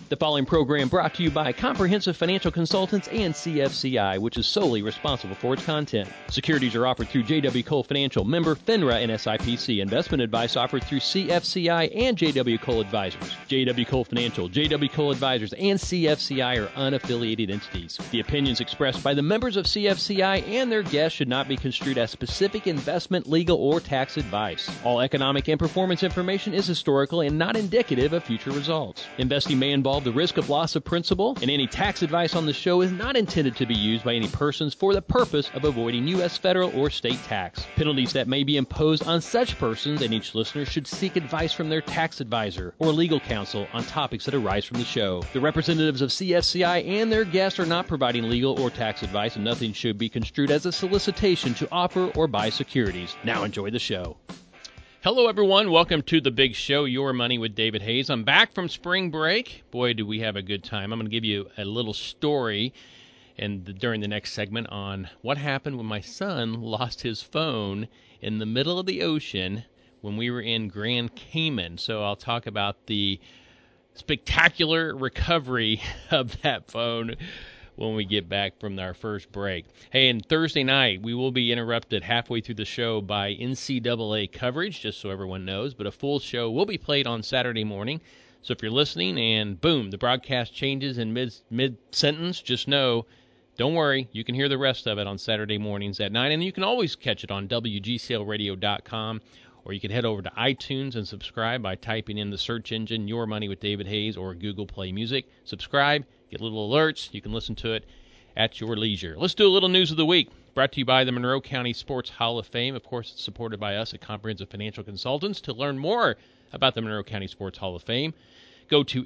The following program brought to you by Comprehensive Financial Consultants and CFCI, which is solely responsible for its content. Securities are offered through J.W. Cole Financial, member FINRA and SIPC. Investment advice offered through CFCI and J.W. Cole Advisors. J.W. Cole Financial, J.W. Cole Advisors, and CFCI are unaffiliated entities. The opinions expressed by the members of CFCI and their guests should not be construed as specific investment, legal, or tax advice. All economic and performance information is historical and not indicative of future results. Investing may involve the risk of loss of principal, and any tax advice on the show is not intended to be used by any persons for the purpose of avoiding U.S. federal or state tax. Penalties that may be imposed on such persons and each listener should seek advice from their tax advisor or legal counsel on topics that arise from the show. The representatives of CFCI and their guests are not providing legal or tax advice, and nothing should be construed as a solicitation to offer or buy securities. Now enjoy the show. Hello, everyone. Welcome to The Big Show, Your Money with David Hayes. I'm back from spring break. Boy, do we have a good time. I'm going to give you a little story during the next segment on what happened when my son lost his phone in the middle of the ocean when we were in Grand Cayman. So I'll talk about the spectacular recovery of that phone when we get back from our first break. Hey, and Thursday night, we will be interrupted halfway through the show by NCAA coverage, just so everyone knows, but a full show will be played on Saturday morning. So if you're listening and boom, the broadcast changes in mid-sentence, just know, don't worry, you can hear the rest of it on Saturday mornings at 9, and you can always catch it on WGCLradio.com, or you can head over to iTunes and subscribe by typing in the search engine, Your Money with David Hayes, or Google Play Music. Subscribe, get little alerts. You can listen to it at your leisure. Let's do a little news of the week, brought to you by the Monroe County Sports Hall of Fame. Of course, it's supported by us at Comprehensive Financial Consultants. To learn more about the Monroe County Sports Hall of Fame, go to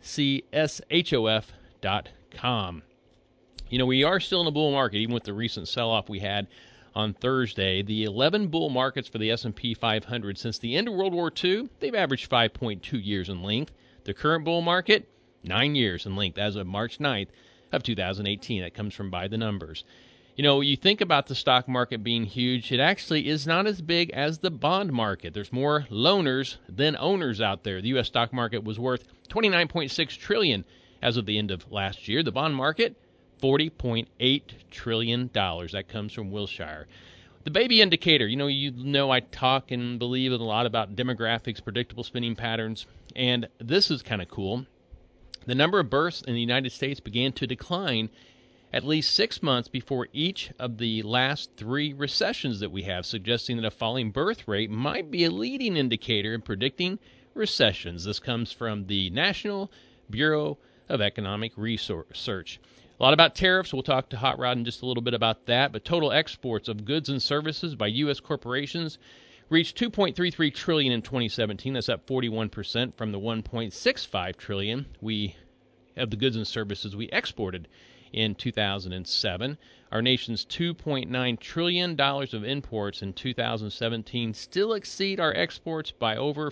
mcshof.com. You know, we are still in a bull market, even with the recent sell-off we had on Thursday. The 11 bull markets for the S&P 500 since the end of World War II, they've averaged 5.2 years in length. The current bull market, 9 years in length as of March 9th of 2018. That comes from By the Numbers. You know, you think about the stock market being huge, it actually is not as big as the bond market. There's more loaners than owners out there. The U.S. stock market was worth $29.6 trillion as of the end of last year. The bond market, $40.8 trillion. That comes from Wilshire. The baby indicator, you know I talk and believe a lot about demographics, predictable spending patterns, and this is kind of cool. The number of births in the United States began to decline at least 6 months before each of the last 3 recessions that we have, suggesting that a falling birth rate might be a leading indicator in predicting recessions. This comes from the National Bureau of Economic Research. A lot about tariffs. We'll talk to Hot Rod in just a little bit about that. But total exports of goods and services by U.S. corporations reached $2.33 trillion in 2017. That's up 41% from the $1.65 trillion of the goods and services we exported in 2007. Our nation's $2.9 trillion of imports in 2017 still exceed our exports by over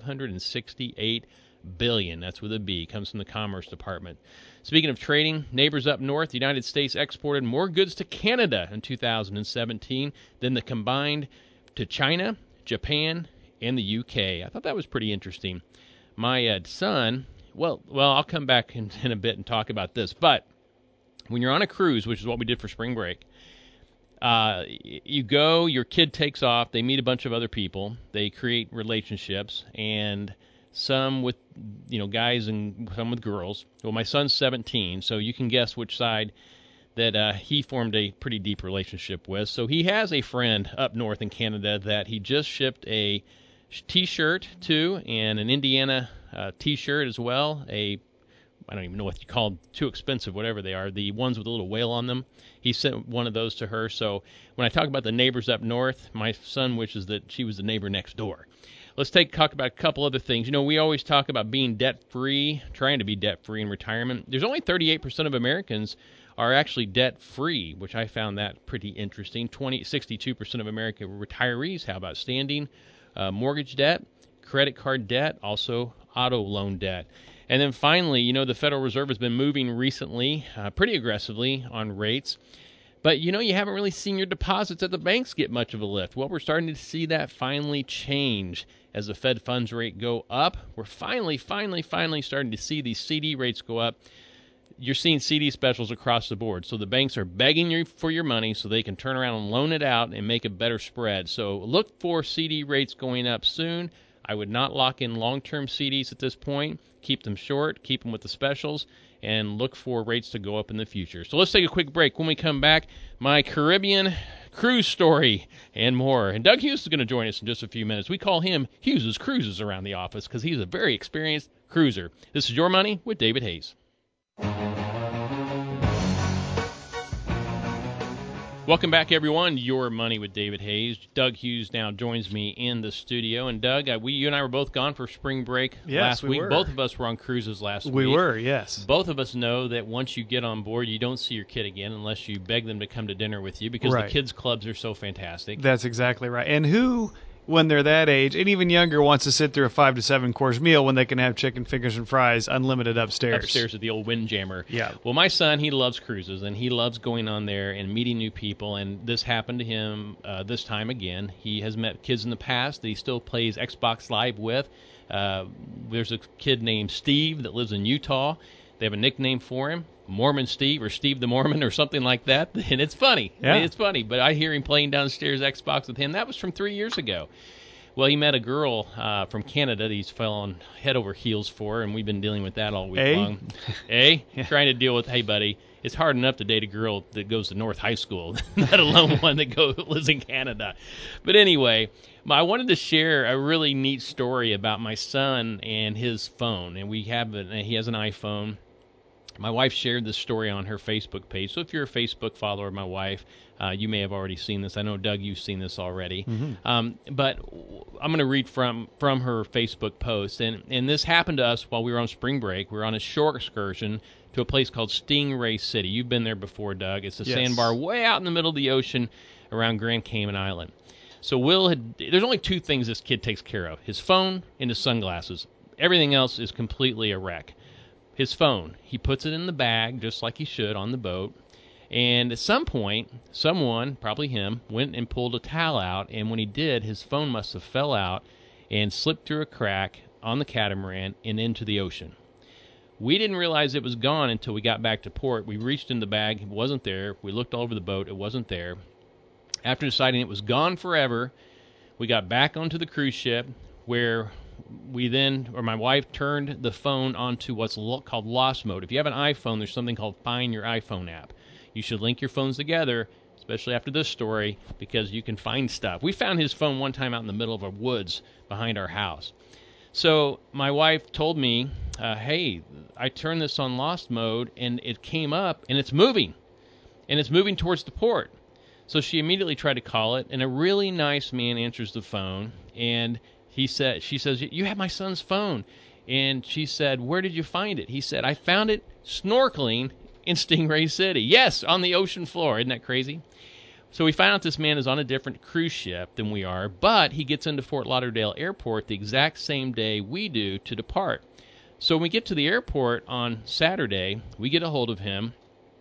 $568 billion. That's with a B. Comes from the Commerce Department. Speaking of trading, neighbors up north, the United States exported more goods to Canada in 2017 than the combined to China, Japan, and the UK. I thought that was pretty interesting. My son, well, I'll come back in a bit and talk about this, but when you're on a cruise, which is what we did for spring break, you go, your kid takes off, they meet a bunch of other people, they create relationships, and some with, guys and some with girls. Well, my son's 17, so you can guess which side that he formed a pretty deep relationship with. So he has a friend up north in Canada that he just shipped a T-shirt to, and an Indiana T-shirt as well. I don't even know what you call them, too expensive, whatever they are, the ones with a little whale on them. He sent one of those to her. So when I talk about the neighbors up north, my son wishes that she was the neighbor next door. Let's talk about a couple other things. We always talk about being debt-free, trying to be debt-free in retirement. There's only 38% of Americans are actually debt-free, which I found that pretty interesting. 62% of American retirees have outstanding mortgage debt, credit card debt, also auto loan debt. And then finally, the Federal Reserve has been moving recently pretty aggressively on rates. But, you haven't really seen your deposits at the banks get much of a lift. Well, we're starting to see that finally change as the Fed funds rate go up. We're finally starting to see these CD rates go up. You're seeing CD specials across the board. So the banks are begging you for your money so they can turn around and loan it out and make a better spread. So look for CD rates going up soon. I would not lock in long-term CDs at this point. Keep them short, keep them with the specials, and look for rates to go up in the future. So let's take a quick break. When we come back, my Caribbean cruise story and more. And Doug Hughes is going to join us in just a few minutes. We call him Hughes' Cruises around the office because he's a very experienced cruiser. This is Your Money with David Hayes. Welcome back, everyone. Your Money with David Hayes. Doug Hughes now joins me in the studio. And Doug, you and I were both gone for spring break last week. Were. Both of us were on cruises last week. We were, yes. Both of us know that once you get on board, you don't see your kid again unless you beg them to come to dinner with you because the kids' clubs are so fantastic. That's exactly right. And who, when they're that age, and even younger, wants to sit through a 5 to 7 course meal when they can have chicken fingers and fries unlimited upstairs? Upstairs at the old Windjammer. Yeah. Well, my son, he loves cruises, and he loves going on there and meeting new people, and this happened to him this time again. He has met kids in the past that he still plays Xbox Live with. There's a kid named Steve that lives in Utah. They have a nickname for him, Mormon Steve or Steve the Mormon or something like that, and it's funny. Yeah. I mean, it's funny, but I hear him playing downstairs Xbox with him. That was from 3 years ago. Well, he met a girl from Canada that he's fallen head over heels for, and we've been dealing with that all week long. Yeah. Trying to deal with, hey, buddy, it's hard enough to date a girl that goes to North High School, let alone one that lives in Canada. But anyway, I wanted to share a really neat story about my son and his phone, and he has an iPhone. My wife shared this story on her Facebook page. So if you're a Facebook follower of my wife, you may have already seen this. I know, Doug, you've seen this already. Mm-hmm. But I'm going to read from her Facebook post. And this happened to us while we were on spring break. We were on a shore excursion to a place called Stingray City. You've been there before, Doug. It's a sandbar way out in the middle of the ocean around Grand Cayman Island. So there's only two things this kid takes care of, his phone and his sunglasses. Everything else is completely a wreck. His phone, he puts it in the bag just like he should on the boat. And at some point, someone, probably him, went and pulled a towel out. And when he did, his phone must have fell out and slipped through a crack on the catamaran and into the ocean. We didn't realize it was gone until we got back to port. We reached in the bag. It wasn't there. We looked all over the boat. It wasn't there. After deciding it was gone forever, we got back onto the cruise ship where my wife turned the phone onto what's called lost mode. If you have an iPhone, there's something called Find Your iPhone app. You should link your phones together, especially after this story, because you can find stuff. We found his phone one time out in the middle of a woods behind our house. So my wife told me, hey, I turned this on lost mode, and it came up, and it's moving. And it's moving towards the port. So she immediately tried to call it, and a really nice man answers the phone, and she says, you have my son's phone. And she said, where did you find it? He said, I found it snorkeling in Stingray City. Yes, on the ocean floor. Isn't that crazy? So we find out this man is on a different cruise ship than we are, but he gets into Fort Lauderdale Airport the exact same day we do to depart. So when we get to the airport on Saturday, we get a hold of him,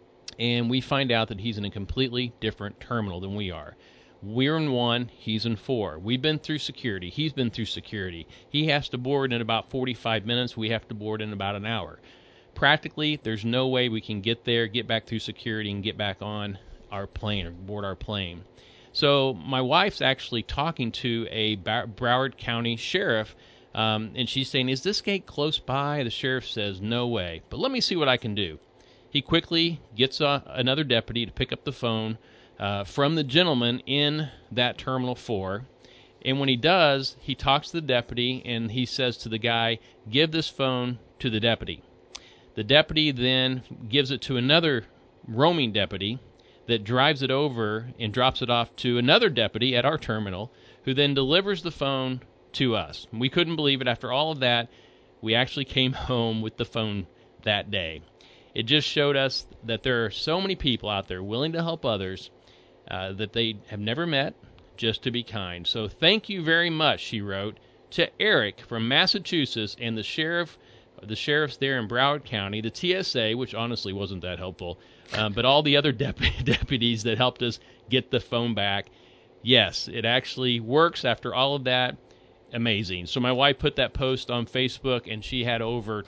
and we find out that he's in a completely different terminal than we are. We're in 1, he's in 4. We've been through security. He's been through security. He has to board in about 45 minutes. We have to board in about an hour. Practically, there's no way we can get there, get back through security, and get back on our plane or board our plane. So my wife's actually talking to a Broward County sheriff, and she's saying, is this gate close by? The sheriff says, no way, but let me see what I can do. He quickly gets another deputy to pick up the phone from the gentleman in that Terminal 4. And when he does, he talks to the deputy, and he says to the guy, give this phone to the deputy. The deputy then gives it to another roaming deputy that drives it over and drops it off to another deputy at our terminal, who then delivers the phone to us. We couldn't believe it. After all of that, we actually came home with the phone that day. It just showed us that there are so many people out there willing to help others that they have never met, just to be kind. So thank you very much, she wrote, to Eric from Massachusetts and the sheriff the sheriffs there in Broward County, the TSA, which honestly wasn't that helpful, but all the other deputies that helped us get the phone back. Yes, it actually works after all of that. Amazing. So my wife put that post on Facebook, and she had over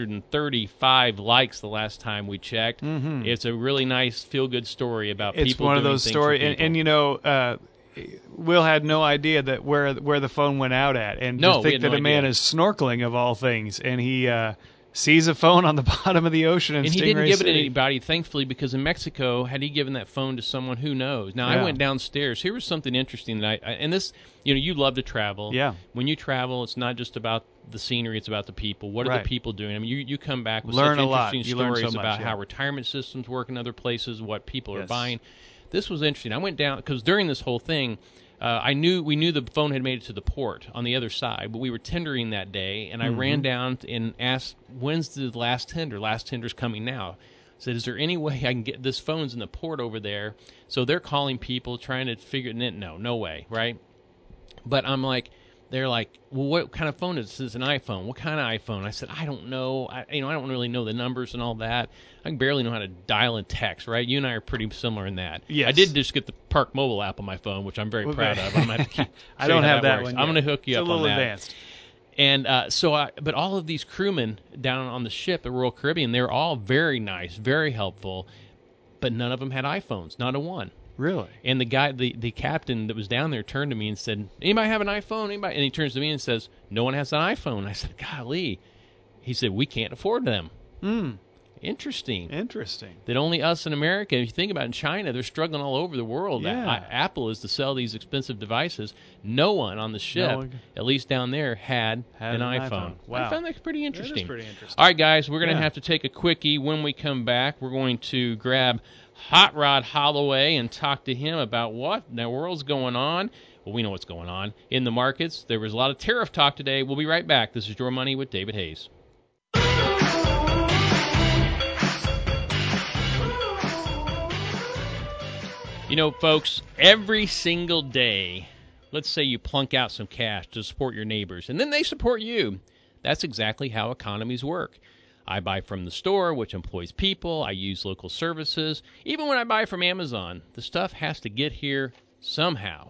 235 likes the last time we checked. Mm-hmm. It's a really nice, feel-good story about people. It's one of those stories, and you know, Will had no idea that where the phone went out at, and to think that a man is snorkeling of all things, and he sees a phone on the bottom of the ocean in Stingray City. And he didn't give it to anybody, thankfully, because in Mexico, had he given that phone to someone, who knows? Now, I went downstairs. Here was something interesting that and this, you know, you love to travel. Yeah. When you travel, it's not just about the scenery, it's about the people. What are the people doing? I mean, you come back with such interesting stories about how retirement systems work in other places, what people are buying. This was interesting. I went down, because during this whole thing, we knew the phone had made it to the port on the other side, but we were tendering that day, and I ran down and asked, when's the last tender? Last tender's coming now. I said, is there any way I can get this phone's in the port over there? So they're calling people, trying to figure it. No way, right? But I'm like, they're like, well, what kind of phone is this? It's an iPhone. What kind of iPhone? I said, I don't know. I don't really know the numbers and all that. I can barely know how to dial and text, right? You and I are pretty similar in that. Yes. I did just get the Park Mobile app on my phone, which I'm very proud of. I'm gonna have to keep I don't have that works. one I'm going to hook you it's up a little on that. Advanced. And but all of these crewmen down on the ship at Royal Caribbean, they're all very nice, very helpful, but none of them had iPhones, not a one. Really? And the guy, the captain that was down there turned to me and said, anybody have an iPhone? Anybody? And he turns to me and says, no one has an iPhone. I said, golly. He said, we can't afford them. Interesting. That only us in America, if you think about it, in China, they're struggling all over the world. Yeah. Apple is to sell these expensive devices. No one on the ship, at least down there, had an iPhone. Wow. I found that pretty interesting. That is pretty interesting. All right, guys, we're going to have to take a quickie. When we come back, we're going to grab Hot Rod Holloway and talk to him about what in the world's going on. Well, we know what's going on in the markets. There was a lot of tariff talk today. We'll be right back. This is Your Money with David Hayes. You know, folks, every single day, let's say you plunk out some cash to support your neighbors, and then they support you. That's exactly how economies work. I buy from the store, which employs people. I use local services. Even when I buy from Amazon, the stuff has to get here somehow.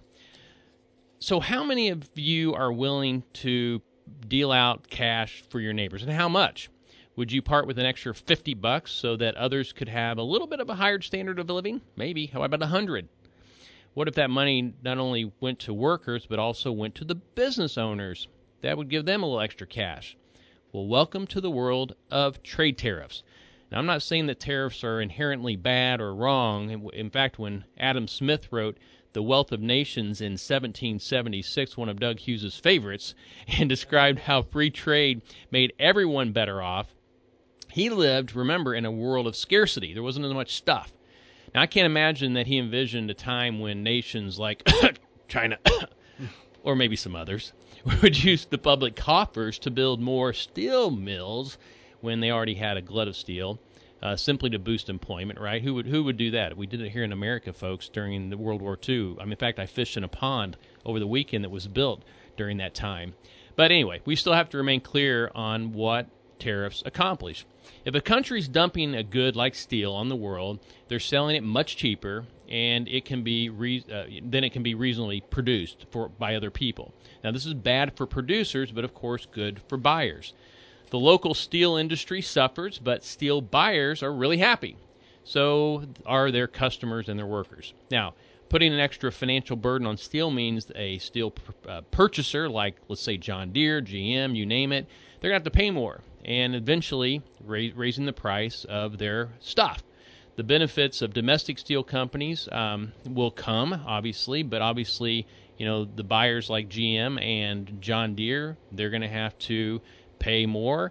So how many of you are willing to deal out cash for your neighbors, and how much? Would you part with an extra $50 so that others could have a little bit of a higher standard of living? Maybe. How about $100? What if that money not only went to workers, but also went to the business owners? That would give them a little extra cash. Well, welcome to the world of trade tariffs. Now, I'm not saying that tariffs are inherently bad or wrong. In fact, when Adam Smith wrote The Wealth of Nations in 1776, one of Doug Hughes' favorites, and described how free trade made everyone better off, he lived, remember, in a world of scarcity. There wasn't as much stuff. Now, I can't imagine that he envisioned a time when nations like China, or maybe some others, would use the public coffers to build more steel mills when they already had a glut of steel, simply to boost employment, right? Who would do that? We did it here in America, folks, during the World War II. I mean, in fact, I fished in a pond over the weekend that was built during that time. But anyway, we still have to remain clear on what tariffs accomplish. If a country's dumping a good like steel on the world, they're selling it much cheaper, and it can be then it can be reasonably produced by other people. Now, this is bad for producers, but of course good for buyers. The local steel industry suffers, but steel buyers are really happy. So are their customers and their workers. Now, putting an extra financial burden on steel means a steel purchaser, like let's say John Deere, GM, you name it, they're going to have to pay more, and eventually raising the price of their stuff. The benefits of domestic steel companies will come, obviously, but obviously, you know, the buyers like GM and John Deere, they're going to have to pay more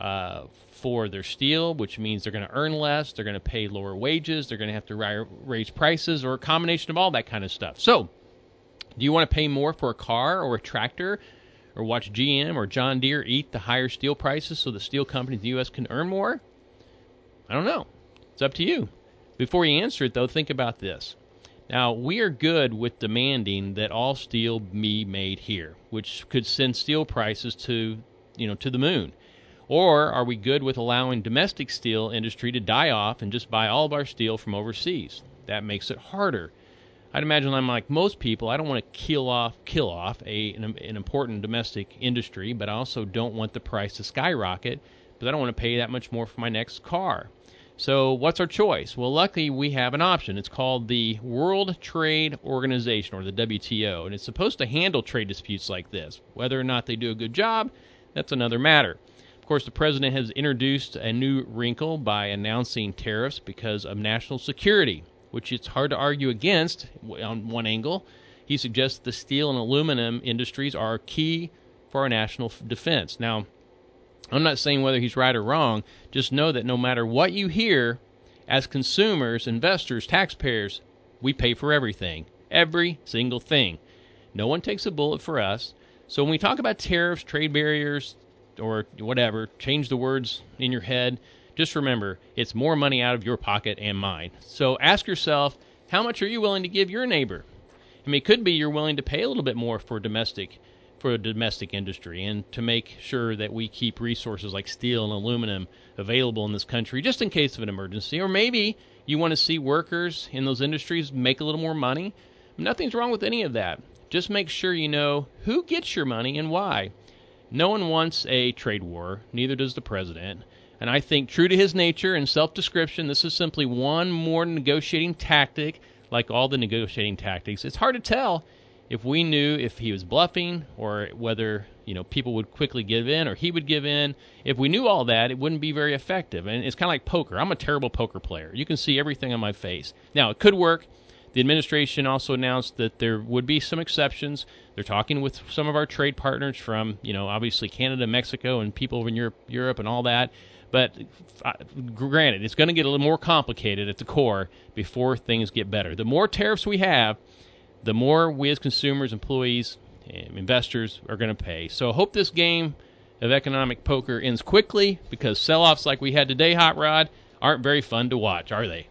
for their steel, which means they're going to earn less, they're going to pay lower wages, they're going to have to raise prices, or a combination of all that kind of stuff. So, do you want to pay more for a car or a tractor, or watch GM or John Deere eat the higher steel prices so the steel companies in the U.S. can earn more? I don't know. It's up to you. Before you answer it, though, think about this. Now, we are good with demanding that all steel be made here, which could send steel prices to the moon. Or are we good with allowing domestic steel industry to die off and just buy all of our steel from overseas? That makes it harder. I'd imagine I'm like most people. I don't want to kill off an important domestic industry, but I also don't want the price to skyrocket because I don't want to pay that much more for my next car. So what's our choice? Well, luckily we have an option. It's called the World Trade Organization, or the WTO, and it's supposed to handle trade disputes like this. Whether or not they do a good job, that's another matter. Of course, the president has introduced a new wrinkle by announcing tariffs because of national security, which it's hard to argue against on one angle. He suggests the steel and aluminum industries are key for our national defense. Now, I'm not saying whether he's right or wrong. Just know that no matter what you hear, as consumers, investors, taxpayers, we pay for everything. Every single thing. No one takes a bullet for us. So when we talk about tariffs, trade barriers, or whatever, change the words in your head, just remember, it's more money out of your pocket and mine. So ask yourself, how much are you willing to give your neighbor? I mean, it could be you're willing to pay a little bit more for a domestic industry, and to make sure that we keep resources like steel and aluminum available in this country just in case of an emergency. Or maybe you want to see workers in those industries make a little more money. Nothing's wrong with any of that. Just make sure you know who gets your money and why. No one wants a trade war, neither does the president. And I think, true to his nature and self-description, this is simply one more negotiating tactic, like all the negotiating tactics. It's hard to tell if we knew if he was bluffing, or whether people would quickly give in or he would give in. If we knew all that, it wouldn't be very effective. And it's kind of like poker. I'm a terrible poker player. You can see everything on my face. Now, it could work. The administration also announced that there would be some exceptions. They're talking with some of our trade partners from, obviously Canada, Mexico, and people in Europe and all that. But granted, it's going to get a little more complicated at the core before things get better. The more tariffs we have, the more we as consumers, employees, and investors are going to pay. So I hope this game of economic poker ends quickly, because sell-offs like we had today, Hot Rod, aren't very fun to watch, are they?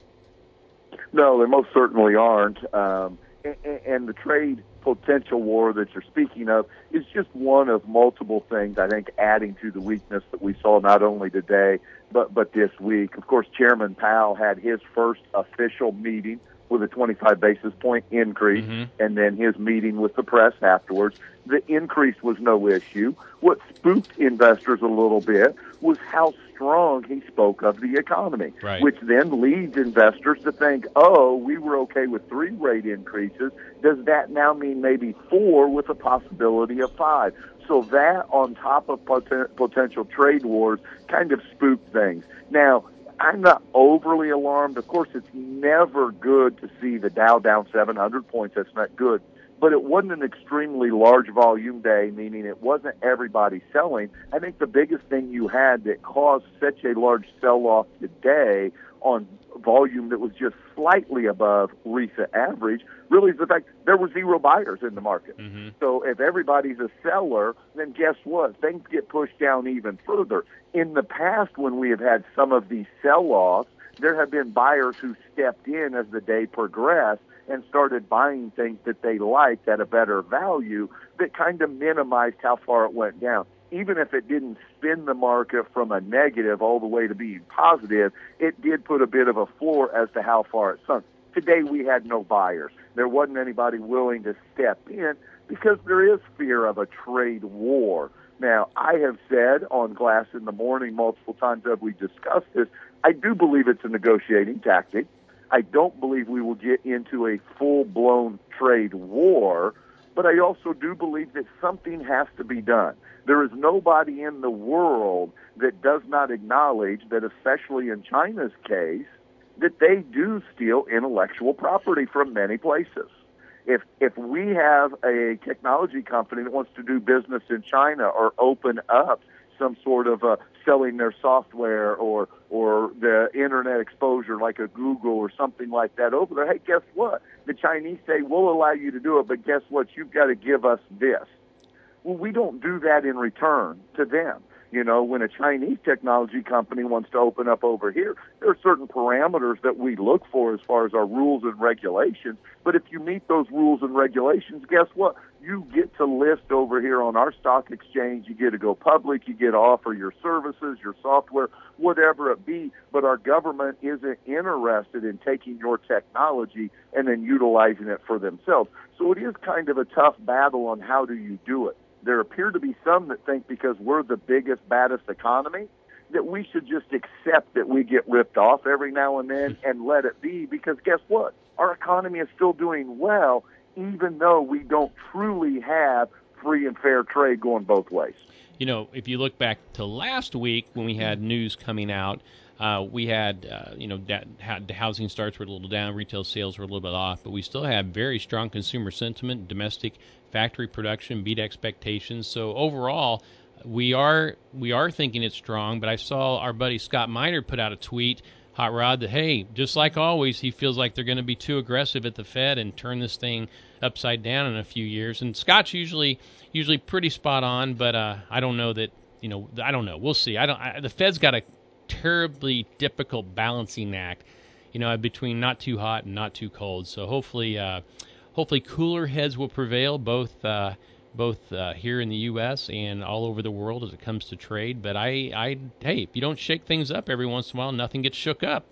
No, they most certainly aren't. And the trade potential war that you're speaking of is just one of multiple things, I think, adding to the weakness that we saw not only today, but this week. Of course, Chairman Powell had his first official meeting with a 25 basis point increase, and then his meeting with the press afterwards. The increase was no issue. What spooked investors a little bit was how strong he spoke of the economy, right, which then leads investors to think, oh, we were okay with 3 rate increases. Does that now mean maybe 4 with a possibility of 5? So that, on top of potential trade wars, kind of spooked things. Now, I'm not overly alarmed. Of course, it's never good to see the Dow down 700 points. That's not good. But it wasn't an extremely large volume day, meaning it wasn't everybody selling. I think the biggest thing you had that caused such a large sell-off today on volume that was just slightly above recent average really is the fact there were 0 buyers in the market. So if everybody's a seller, then guess what? Things get pushed down even further. In the past, when we have had some of these sell-offs, there have been buyers who stepped in as the day progressed and started buying things that they liked at a better value that kind of minimized how far it went down. Even if it didn't spin the market from a negative all the way to being positive, it did put a bit of a floor as to how far it sunk. Today we had no buyers. There wasn't anybody willing to step in because there is fear of a trade war. Now, I have said on Glass in the Morning multiple times as we discussed this, I do believe it's a negotiating tactic. I don't believe we will get into a full-blown trade war, but I also do believe that something has to be done. There is nobody in the world that does not acknowledge that, especially in China's case, that they do steal intellectual property from many places. If we have a technology company that wants to do business in China or open up some sort of selling their software or the internet exposure like a Google or something like that over there, hey, guess what? The Chinese say, we'll allow you to do it, but guess what? You've got to give us this. Well, we don't do that in return to them. When a Chinese technology company wants to open up over here, there are certain parameters that we look for as far as our rules and regulations. But if you meet those rules and regulations, guess what? You get to list over here on our stock exchange. You get to go public. You get to offer your services, your software, whatever it be. But our government isn't interested in taking your technology and then utilizing it for themselves. So it is kind of a tough battle on how do you do it. There appear to be some that think because we're the biggest, baddest economy, that we should just accept that we get ripped off every now and then and let it be, because guess what? Our economy is still doing well, even though we don't truly have free and fair trade going both ways. If you look back to last week when we had news coming out, we had, the housing starts were a little down, retail sales were a little bit off, but we still have very strong consumer sentiment, domestic factory production beat expectations. So overall, we are thinking it's strong. But I saw our buddy Scott Miner put out a tweet, Hot Rod, that hey, just like always, he feels like they're going to be too aggressive at the Fed and turn this thing upside down in a few years. And Scott's usually pretty spot on, but I don't know that. I don't know. We'll see. The Fed's got a terribly difficult balancing act, between not too hot and not too cold. So hopefully cooler heads will prevail, both here in the U.S. and all over the world as it comes to trade. But hey, if you don't shake things up every once in a while, nothing gets shook up.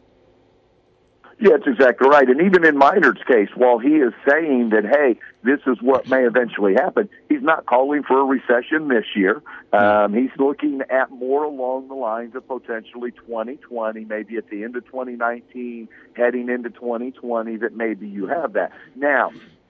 Yeah, that's exactly right. And even in Minard's case, while he is saying that, hey, this is what may eventually happen, he's not calling for a recession this year. He's looking at more along the lines of potentially 2020, maybe at the end of 2019, heading into 2020, that maybe you have that. Now,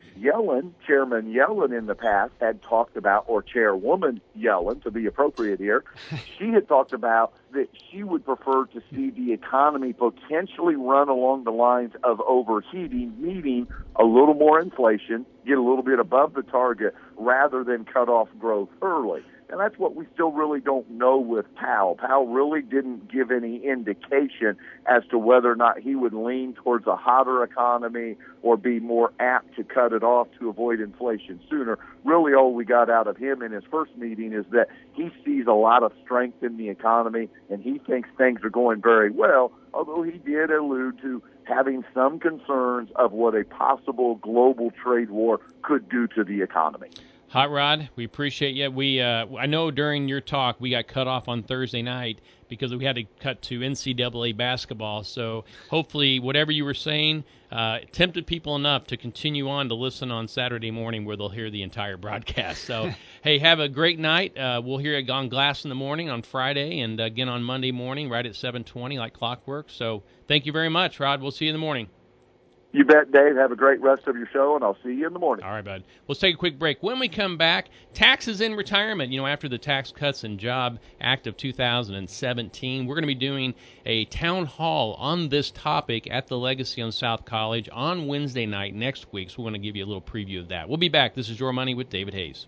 Chairman Yellen in the past had talked about, or Chairwoman Yellen to be appropriate here, she had talked about that she would prefer to see the economy potentially run along the lines of overheating, meaning a little more inflation, get a little bit above the target, rather than cut off growth early. And that's what we still really don't know with Powell. Powell really didn't give any indication as to whether or not he would lean towards a hotter economy or be more apt to cut it off to avoid inflation sooner. Really all we got out of him in his first meeting is that he sees a lot of strength in the economy and he thinks things are going very well, although he did allude to having some concerns of what a possible global trade war could do to the economy. Hot Rod, we appreciate you. I know during your talk we got cut off on Thursday night because we had to cut to NCAA basketball. So hopefully whatever you were saying tempted people enough to continue on to listen on Saturday morning where they'll hear the entire broadcast. So, hey, have a great night. We'll hear it on Glass in the morning on Friday and again on Monday morning right at 7:20 like clockwork. So thank you very much, Rod. We'll see you in the morning. You bet, Dave. Have a great rest of your show, and I'll see you in the morning. All right, bud. Let's take a quick break. When we come back, taxes in retirement. After the Tax Cuts and Job Act of 2017, we're going to be doing a town hall on this topic at the Legacy on South College on Wednesday night next week. So we're going to give you a little preview of that. We'll be back. This is Your Money with David Hayes.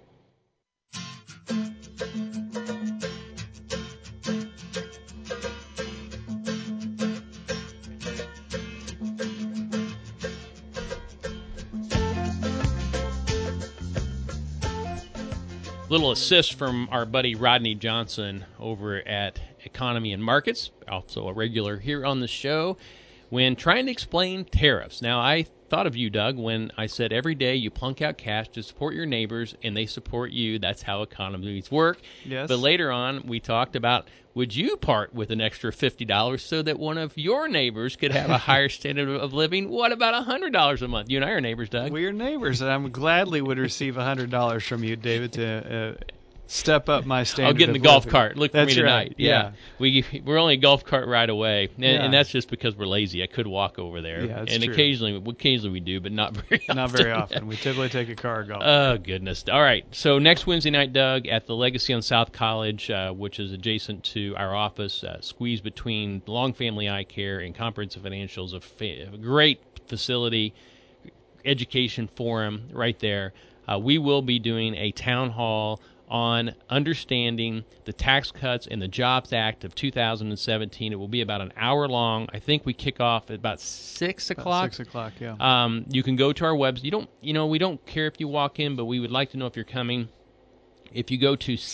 Little assist from our buddy Rodney Johnson over at Economy and Markets, also a regular here on the show, when trying to explain tariffs. Now, I thought of you, Doug, when I said every day you plunk out cash to support your neighbors and they support you. That's how economies work. Yes. But later on, we talked about, would you part with an extra $50 so that one of your neighbors could have a higher standard of living? What about $100 a month? You and I are neighbors, Doug. We are neighbors, and I gladly would receive $100 from you, David, to step up my standard. I'll get in the golf cart. Look for me tonight. Right. Yeah. We're only a golf cart ride away, and that's just because we're lazy. I could walk over there, and true. Occasionally we do, but not very often. Not very often. We typically take a car golf. Oh goodness! All right. So next Wednesday night, Doug, at the Legacy on South College, which is adjacent to our office, squeezed between Long Family Eye Care and Comprehensive Financials, a great facility, education forum right there. We will be doing a town hall on understanding the Tax Cuts and the Jobs Act of 2017. It will be about an hour long. I think we kick off at about 6 o'clock. 6 o'clock, yeah. You can go to our website. We don't care if you walk in, but we would like to know if you're coming. If you go to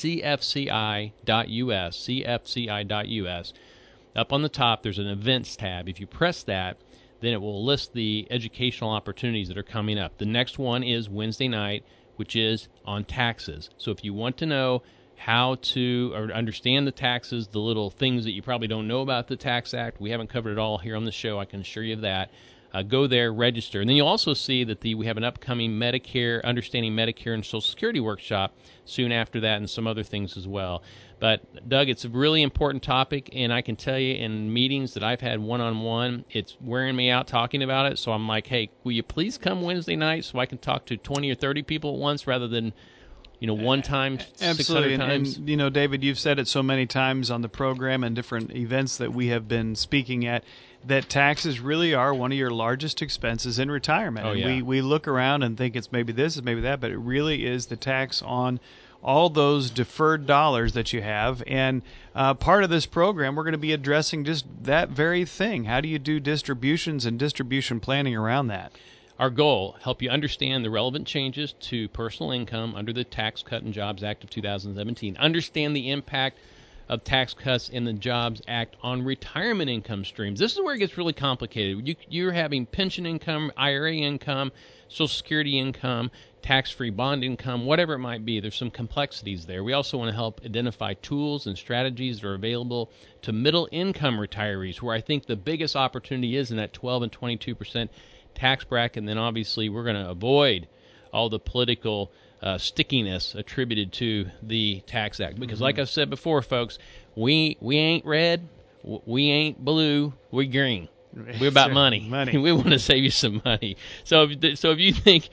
cfci.us, up on the top there's an events tab. If you press that, then it will list the educational opportunities that are coming up. The next one is Wednesday night, which is on taxes. So if you want to know how to or understand the taxes, the little things that you probably don't know about the Tax Act, we haven't covered it all here on the show, I can assure you of that. Go there, register. And then you'll also see that we have an upcoming Medicare, Understanding Medicare and Social Security workshop soon after that, and some other things as well. But, Doug, it's a really important topic, and I can tell you in meetings that I've had one-on-one, it's wearing me out talking about it. So I'm like, hey, will you please come Wednesday night so I can talk to 20 or 30 people at once rather than one time, absolutely. 600 times. And, David, you've said it so many times on the program and different events that we have been speaking at, that taxes really are one of your largest expenses in retirement. Oh, yeah. And we look around and think it's maybe this, it's maybe that, but it really is the tax on all those deferred dollars that you have. And part of this program, we're going to be addressing just that very thing. How do you do distributions and distribution planning around that? Our goal, help you understand the relevant changes to personal income under the Tax Cut and Jobs Act of 2017. Understand the impact of tax cuts in the Jobs Act on retirement income streams. This is where it gets really complicated. You're having pension income, IRA income, Social Security income, tax-free bond income, whatever it might be. There's some complexities there. We also want to help identify tools and strategies that are available to middle-income retirees, where I think the biggest opportunity is in that 12 and 22% tax bracket. And then obviously we're going to avoid all the political stickiness attributed to the Tax Act. Because like I said before, folks, we ain't red, we ain't blue, we're green. We're about money. We want to save you some money. So if you think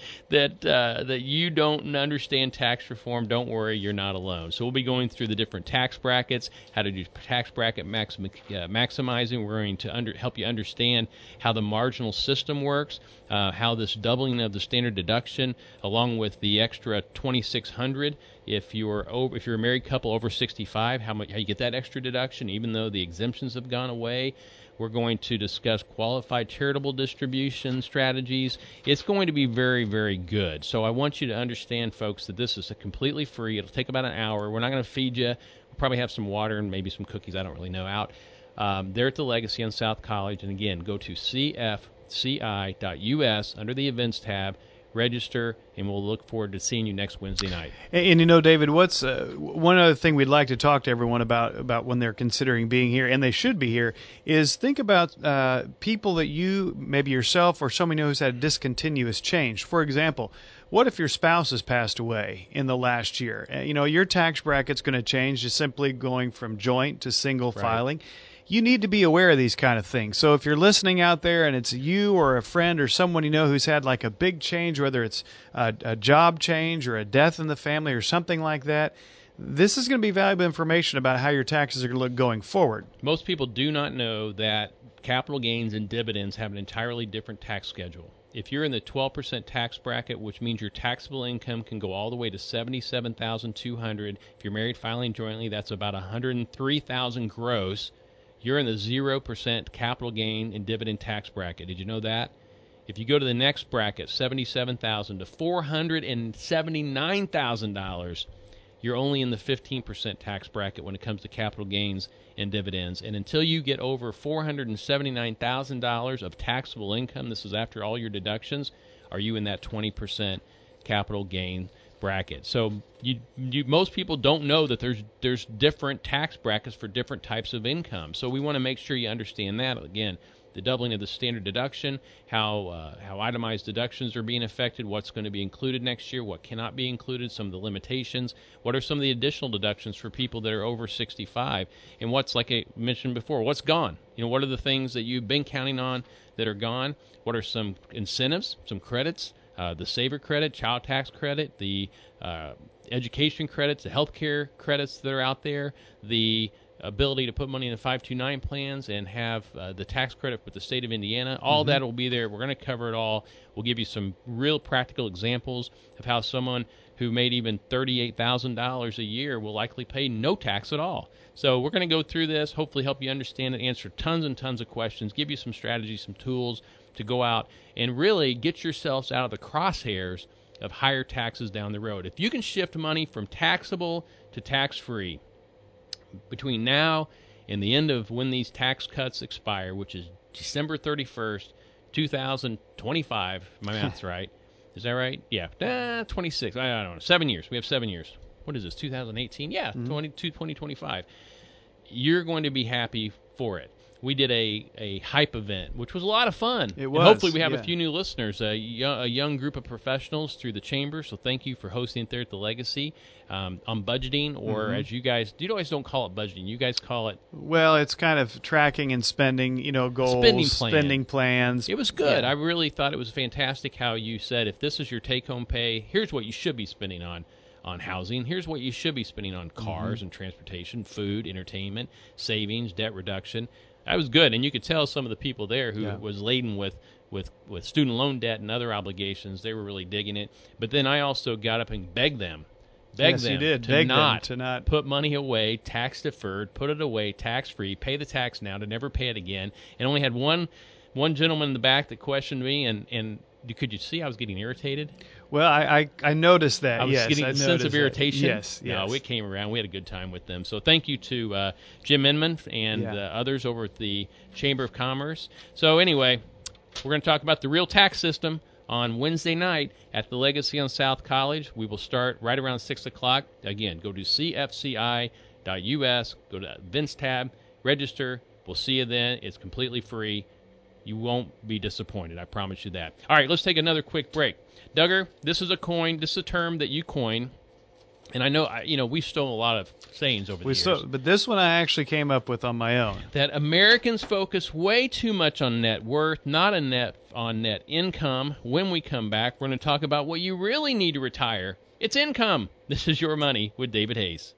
that you don't understand tax reform, don't worry, you're not alone. So we'll be going through the different tax brackets, how to do tax bracket maximizing. We're going to help you understand how the marginal system works, how this doubling of the standard deduction, along with the extra $2,600 if you're a married couple over 65, how you get that extra deduction, even though the exemptions have gone away. We're going to discuss qualified charitable distribution strategies. It's going to be very, very good. So I want you to understand, folks, that this is completely free. It'll take about an hour. We're not going to feed you. We'll probably have some water and maybe some cookies. I don't really know out. There at the Legacy on South College. And again, go to cfci.us under the events tab. Register, and we'll look forward to seeing you next Wednesday night. And David, what's one other thing we'd like to talk to everyone about when they're considering being here, and they should be here, is think about people that you, maybe yourself or someone who's had discontinuous change. For example, what if your spouse has passed away in the last year? Your tax bracket's going to change, just simply going from joint to single filing. You need to be aware of these kind of things. So if you're listening out there and it's you or a friend or someone who's had like a big change, whether it's a job change or a death in the family or something like that, this is going to be valuable information about how your taxes are going to look going forward. Most people do not know that capital gains and dividends have an entirely different tax schedule. If you're in the 12% tax bracket, which means your taxable income can go all the way to $77,200. If you're married filing jointly, that's about $103,000 gross. You're in the 0% capital gain and dividend tax bracket. Did you know that? If you go to the next bracket, $77,000 to $479,000, you're only in the 15% tax bracket when it comes to capital gains and dividends. And until you get over $479,000 of taxable income, this is after all your deductions, are you in that 20% capital gain bracket. So most people don't know that there's different tax brackets for different types of income. So we want to make sure you understand that. Again, the doubling of the standard deduction, how itemized deductions are being affected, what's going to be included next year, what cannot be included, some of the limitations, what are some of the additional deductions for people that are over 65, and what's, like I mentioned before, what's gone. What are the things that you've been counting on that are gone? What are some incentives, some credits? The Saver credit, child tax credit, the education credits, the health care credits that are out there, the ability to put money in the 529 plans and have the tax credit with the state of Indiana. All that will be there. We're going to cover it all. We'll give you some real practical examples of how someone who made even $38,000 a year will likely pay no tax at all. So we're going to go through this, hopefully help you understand it, answer tons and tons of questions, give you some strategies, some tools to go out and really get yourselves out of the crosshairs of higher taxes down the road. If you can shift money from taxable to tax-free between now and the end of when these tax cuts expire, which is December 31st, 2025, my math's right. Is that right? Yeah. 26. I don't know. 7 years. We have 7 years. What is this, 2018? Yeah, 2025. You're going to be happy for it. We did a hype event, which was a lot of fun. It was. And hopefully we have a few new listeners, a young group of professionals through the chamber. So thank you for hosting it there at the Legacy on budgeting, or as you guys don't call it budgeting. You guys call it. Well, it's kind of tracking and spending, goals, spending plans. It was good. Yeah. I really thought it was fantastic how you said, if this is your take-home pay, here's what you should be spending on housing. Here's what you should be spending on cars and transportation, food, entertainment, savings, debt reduction. That was good, and you could tell some of the people there who was laden with student loan debt and other obligations, they were really digging it. But then I also got up and begged them to not put money away, tax deferred, put it away, tax free, pay the tax now, to never pay it again. And only had one gentleman in the back that questioned me, and could you see I was getting irritated? Well, I noticed that. I was getting a sense of irritation. Yes. No, it came around. We had a good time with them. So thank you to Jim Inman and others over at the Chamber of Commerce. So anyway, we're going to talk about the real tax system on Wednesday night at the Legacy on South College. We will start right around 6 o'clock. Again, go to cfci.us, go to Events tab, register. We'll see you then. It's completely free. You won't be disappointed. I promise you that. All right, let's take another quick break. Duggar, this is a coin. This is a term that you coin, and I know we stole a lot of sayings over the years. But this one I actually came up with on my own. That Americans focus way too much on net worth, not on net income. When we come back, we're going to talk about what you really need to retire. It's income. This is Your Money with David Hayes.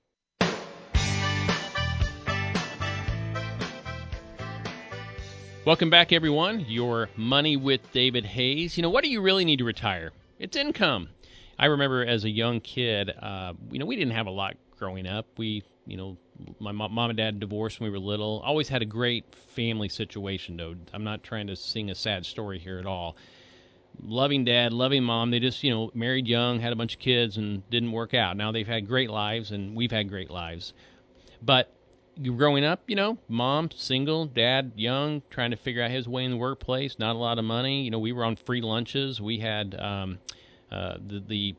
Welcome back, everyone. Your Money with David Hayes. What do you really need to retire? It's income. I remember as a young kid, we didn't have a lot growing up. My mom and dad divorced when we were little. Always had a great family situation, though. I'm not trying to sing a sad story here at all. Loving dad, loving mom. They just, married young, had a bunch of kids, and didn't work out. Now they've had great lives, and we've had great lives. But growing up, mom single, dad young, trying to figure out his way in the workplace, not a lot of money. We were on free lunches. We had the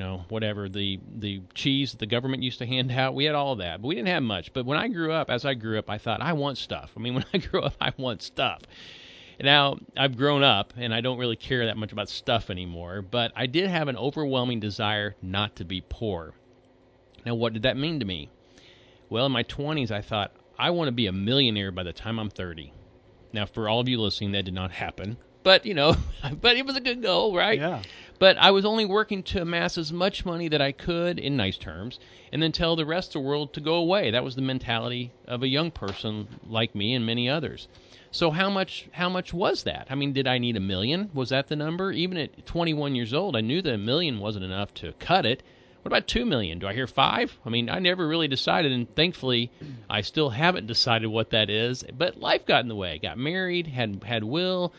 cheese that the government used to hand out. We had all of that, but we didn't have much. But when I grew up, I thought, I want stuff. When I grew up, I want stuff. Now, I've grown up, and I don't really care that much about stuff anymore, but I did have an overwhelming desire not to be poor. Now, what did that mean to me? Well, in my 20s, I thought, I want to be a millionaire by the time I'm 30. Now, for all of you listening, that did not happen. But, but it was a good goal, right? Yeah. But I was only working to amass as much money that I could, in nice terms, and then tell the rest of the world to go away. That was the mentality of a young person like me and many others. So how much was that? Did I need $1 million? Was that the number? Even at 21 years old, I knew that $1 million wasn't enough to cut it. What about $2 million? Do I hear 5? I never really decided, and thankfully, I still haven't decided what that is. But life got in the way. Got married, had Will,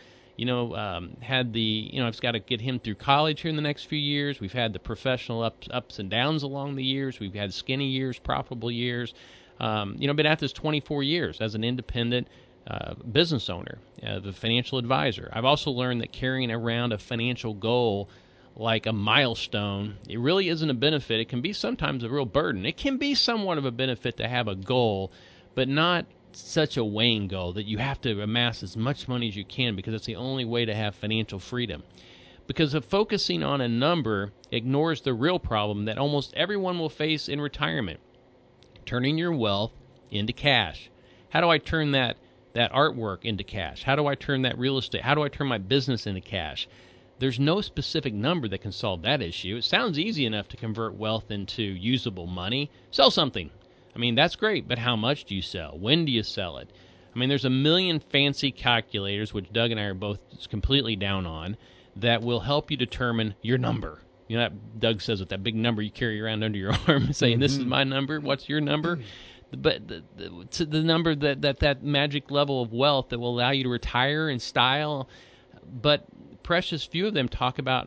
had the, I've got to get him through college here in the next few years. We've had the professional ups and downs along the years. We've had skinny years, profitable years. Been at this 24 years as an independent business owner, the financial advisor. I've also learned that carrying around a financial goal like a milestone, it really isn't a benefit. It can be sometimes a real burden. It can be somewhat of a benefit to have a goal, but not such a weighing goal that you have to amass as much money as you can, because it's the only way to have financial freedom. Because of focusing on a number ignores the real problem that almost everyone will face in retirement: turning your wealth into cash. How do I turn that artwork into cash? How do I turn that real estate? How do I turn my business into cash? There's no specific number that can solve that issue. It sounds easy enough to convert wealth into usable money. Sell something. That's great, but how much do you sell? When do you sell it? There's a million fancy calculators, which Doug and I are both completely down on, that will help you determine your number. That Doug says, with that big number you carry around under your arm, saying, this is my number, what's your number? But the number that magic level of wealth that will allow you to retire in style. But precious few of them talk about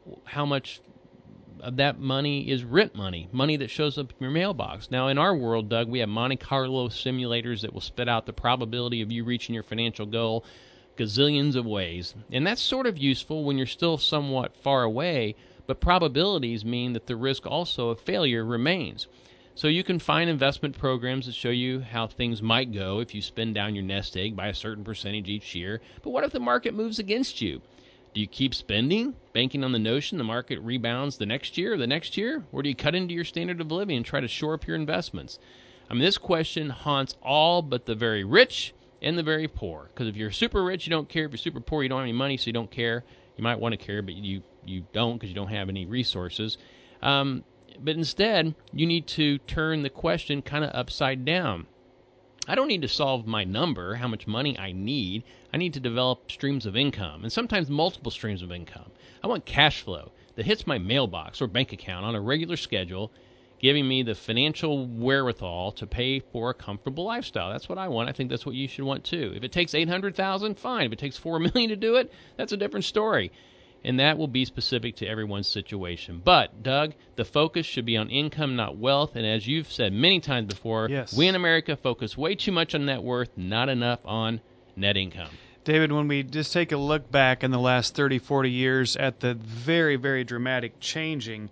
how much of that money is rent money that shows up in your mailbox. Now, in our world, Doug, we have Monte Carlo simulators that will spit out the probability of you reaching your financial goal gazillions of ways. And that's sort of useful when you're still somewhat far away, but probabilities mean that the risk also of failure remains. So you can find investment programs that show you how things might go if you spin down your nest egg by a certain percentage each year. But what if the market moves against you? Do you keep spending, banking on the notion the market rebounds the next year or the next year? Or do you cut into your standard of living and try to shore up your investments? I mean, this question haunts all but the very rich and the very poor. Because if you're super rich, you don't care. If you're super poor, you don't have any money, so you don't care. You might want to care, but you don't because you don't have any resources. But instead, you need to turn the question kind of upside down. I don't need to solve my number, how much money I need. I need to develop streams of income, and sometimes multiple streams of income. I want cash flow that hits my mailbox or bank account on a regular schedule, giving me the financial wherewithal to pay for a comfortable lifestyle. That's what I want. I think that's what you should want too. If it takes $800,000, fine. If it takes $4 million to do it, that's a different story. And that will be specific to everyone's situation. But, Doug, the focus should be on income, not wealth. And as you've said many times before, yes, we in America focus way too much on net worth, not enough on net income. David, when we just take a look back in the last 30, 40 years at the very, very dramatic changing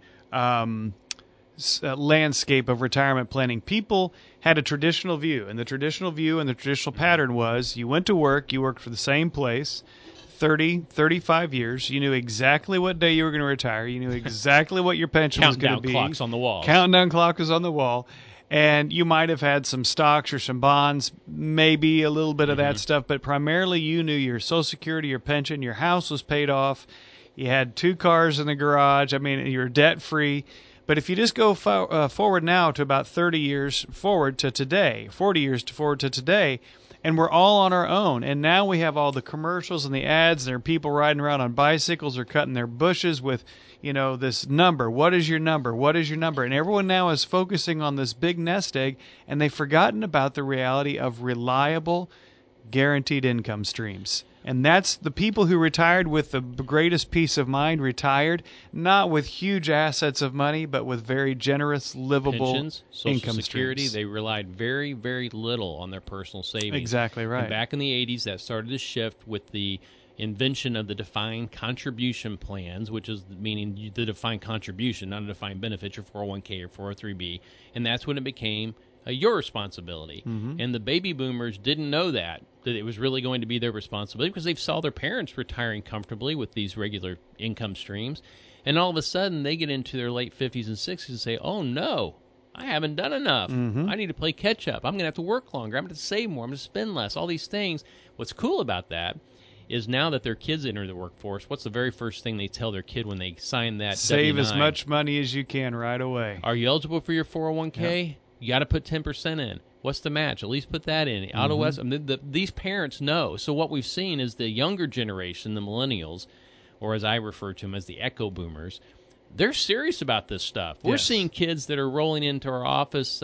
landscape of retirement planning, people had a traditional view. And the traditional view and the traditional pattern was you went to work, you worked for the same place, 30, 35 years. You knew exactly what day you were going to retire. You knew exactly what your pension was going to be. Countdown clocks on the wall. Countdown clock was on the wall. And you might have had some stocks or some bonds, maybe a little bit of that stuff, but primarily you knew your Social Security, your pension, your house was paid off. You had 2 cars in the garage. I mean, you're debt-free. But if you just go forward now to about 30 years forward to today, 40 years forward to today, and we're all on our own. And now we have all the commercials and the ads. There are people riding around on bicycles or cutting their bushes with, this number. What is your number? What is your number? And everyone now is focusing on this big nest egg, and they've forgotten about the reality of reliable, guaranteed income streams. And that's the people who retired with the greatest peace of mind retired, not with huge assets of money, but with very generous, livable pensions, Social income Security. streams. They relied very, very little on their personal savings. Exactly right. And back in the 80s, that started to shift with the invention of the defined contribution plans, which is meaning the defined contribution, not a defined benefit, your 401k or 403b. And that's when it became your responsibility. And the baby boomers didn't know that it was really going to be their responsibility because they saw their parents retiring comfortably with these regular income streams. And all of a sudden, they get into their late 50s and 60s and say, oh, no, I haven't done enough. I need to play catch up. I'm going to have to work longer. I'm going to save more. I'm going to spend less, all these things. What's cool about that is now that their kids enter the workforce, what's the very first thing they tell their kid when they sign that Save W-9? as much money as you can right away. Are you eligible for your 401k? Yep. You got to put 10% in. What's the match? At least put that in. Auto West. I mean, these parents know. So what we've seen is the younger generation, the millennials, or as I refer to them as the echo boomers, they're serious about this stuff. We're seeing kids that are rolling into our office,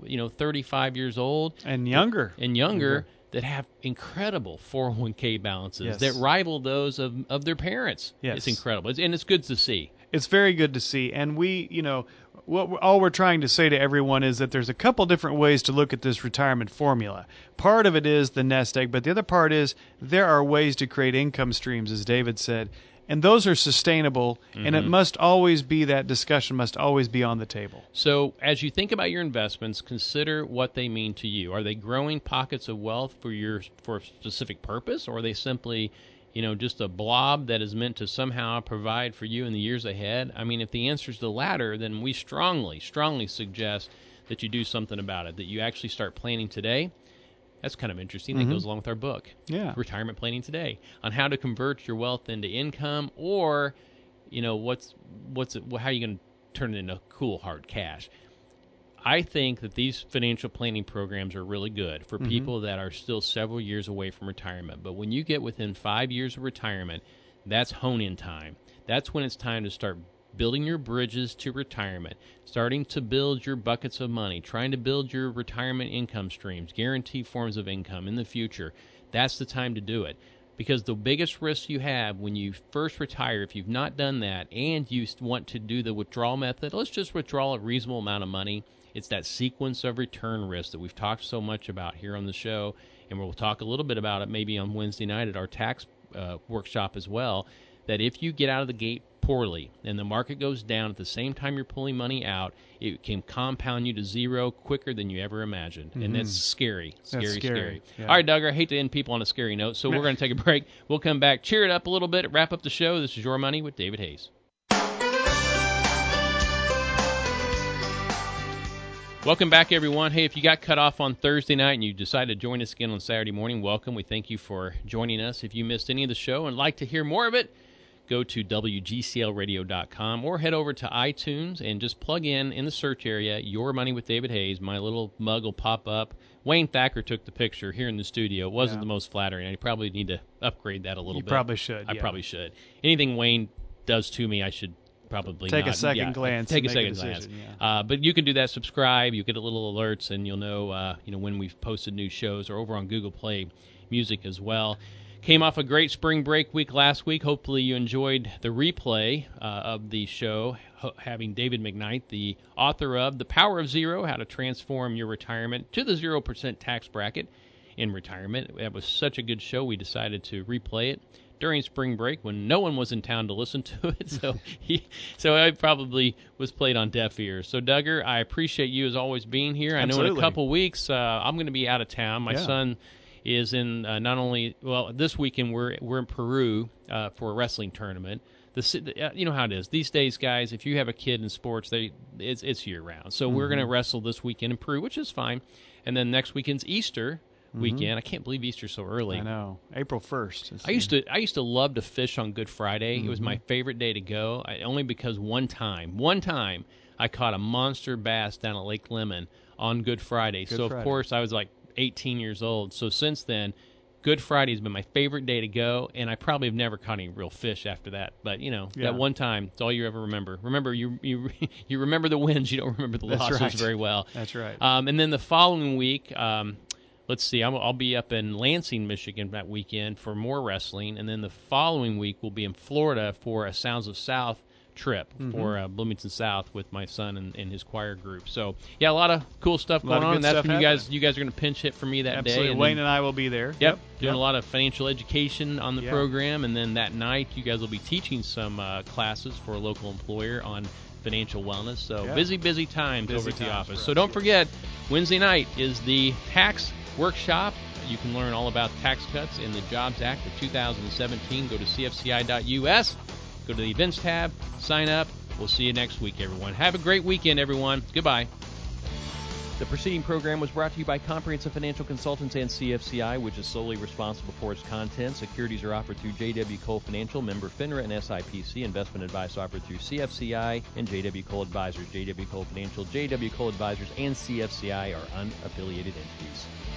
35 years old. And younger. That have incredible 401k balances that rival those of their parents. Yes. It's incredible. And it's good to see. It's very good to see. And all we're trying to say to everyone is that there's a couple different ways to look at this retirement formula. Part of it is the nest egg, but the other part is there are ways to create income streams, as David said, and those are sustainable, and it must always be, that discussion must always be on the table. So as you think about your investments, consider what they mean to you. Are they growing pockets of wealth for a specific purpose, or are they simply just a blob that is meant to somehow provide for you in the years ahead? I mean, if the answer is the latter, then we strongly, strongly suggest that you do something about it, that you actually start planning today. That's kind of interesting. That goes along with our book, Retirement Planning Today, on how to convert your wealth into income, or, how are you going to turn it into cool hard cash? I think that these financial planning programs are really good for people that are still several years away from retirement. But when you get within 5 years of retirement, that's hone-in time. That's when it's time to start building your bridges to retirement, starting to build your buckets of money, trying to build your retirement income streams, guaranteed forms of income in the future. That's the time to do it. Because the biggest risk you have when you first retire, if you've not done that and you want to do the withdrawal method, let's just withdraw a reasonable amount of money. It's that sequence of return risk that we've talked so much about here on the show, and we'll talk a little bit about it maybe on Wednesday night at our tax workshop as well, that if you get out of the gate poorly and the market goes down at the same time you're pulling money out, it can compound you to zero quicker than you ever imagined. Mm-hmm. And that's scary. Yeah. All right, Doug, I hate to end people on a scary note, so we're going to take a break. We'll come back, cheer it up a little bit, wrap up the show. This is Your Money with David Hayes. Welcome back, everyone. Hey, if you got cut off on Thursday night and you decided to join us again on Saturday morning, welcome. We thank you for joining us. If you missed any of the show and like to hear more of it, go to WGCLradio.com or head over to iTunes and just plug in the search area, Your Money with David Hayes. My little mug will pop up. Wayne Thacker took the picture here in the studio. It wasn't the most flattering. I probably need to upgrade that a little bit. You probably should. I probably should. Anything Wayne does to me, I should probably take a second glance. Take a second glance. Yeah. But you can do that. Subscribe. You get a little alerts, and you'll know when we've posted new shows, or over on Google Play Music as well. Came off a great spring break week last week. Hopefully you enjoyed the replay of the show, having David McKnight, the author of The Power of Zero, How to Transform Your Retirement to the 0% Tax Bracket in Retirement. That was such a good show, we decided to replay it during spring break when no one was in town to listen to it. So I probably was played on deaf ears. So, Duggar, I appreciate you as always being here. Absolutely. I know in a couple weeks I'm going to be out of town. My son is in this weekend we're in Peru for a wrestling tournament. You know how it is these days, guys. If you have a kid in sports, it's year round. So we're going to wrestle this weekend in Peru, which is fine. And then next weekend's Easter weekend. I can't believe Easter's so early. I know, April 1st. I used to love to fish on Good Friday. It was my favorite day to go. Only because one time I caught a monster bass down at Lake Lemon on Good Friday. Of course I was like 18 years old. So since then, Good Friday has been my favorite day to go, and I probably have never caught any real fish after that. But that one time, it's all you ever remember. Remember, you remember the wins, you don't remember the losses very well. That's right. And then the following week, let's see, I'll be up in Lansing, Michigan that weekend for more wrestling, and then the following week we'll be in Florida for a Sounds of South trip for Bloomington South with my son and his choir group. So a lot of cool stuff going on. And that's when you guys are going to pinch hit for me that day. And Wayne and I will be there. Yep. Doing a lot of financial education on the program, and then that night you guys will be teaching some classes for a local employer on financial wellness. So busy times over at the office. So don't forget, Wednesday night is the tax workshop. You can learn all about tax cuts in the Jobs Act of 2017. Go to cfci.us. Go to the events tab, sign up. We'll see you next week, everyone. Have a great weekend, everyone. Goodbye. The preceding program was brought to you by Comprehensive Financial Consultants and CFCI, which is solely responsible for its content. Securities are offered through J.W. Cole Financial, member FINRA and SIPC. Investment advice offered through CFCI and J.W. Cole Advisors. J.W. Cole Financial, J.W. Cole Advisors, and CFCI are unaffiliated entities.